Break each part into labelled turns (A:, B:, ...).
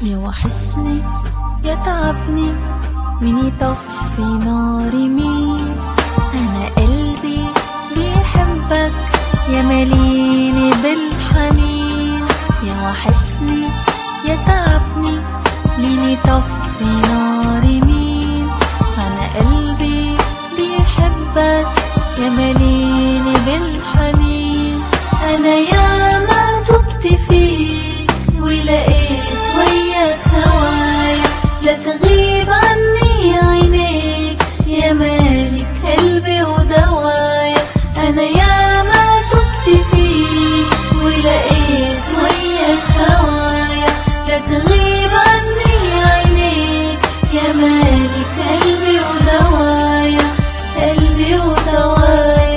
A: يوحشني يتعبني، مين يطفي ناري مين؟ أنا قلبي بيحبك يا ماليني بالحنين. يوحشني يتعبني، مين يطفي ناري مين؟ أنا قلبي بيحبك يا ماليني بالحنين. أنا ياما تبت فيك ولقيت وياك هوايا، لا تغيب عني عينيك يا مالك قلبي ودوايا. أنا ياما تبت فيك ولقيت وياك هوايا، لا تغيب عني عينيك يا مالك قلبي ودوايا، قلبي ودوايا.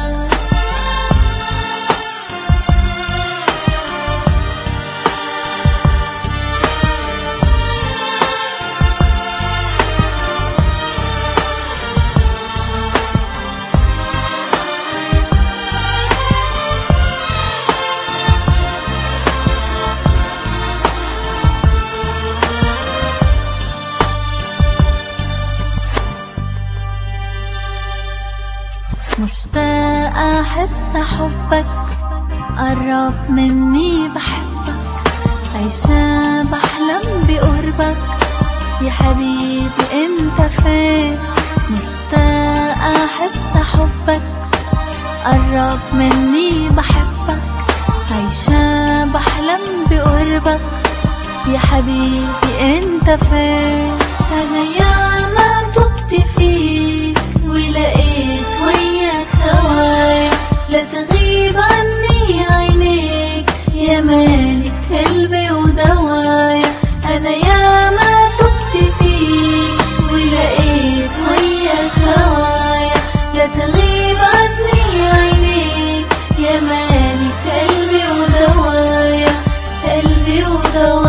A: مشتاقة أحس حبك، قرب مني بحبك، عايشة بحلم بقربك يا حبيبي انت فين؟ مشتاقة أحس حبك، قرب مني بحبك، عايشة بحلم بقربك يا حبيبي انت فين؟ أنا ياما تبت فيك ولقيت وياك هوايا، لا تغيب عني عينيك يا مالك قلبي ودوايا. أنا ياما تبت فيك ولقيت وياك هوايا، لا تغيب عني عينيك يا مالك قلبي ودوايا، قلبي ودوايا.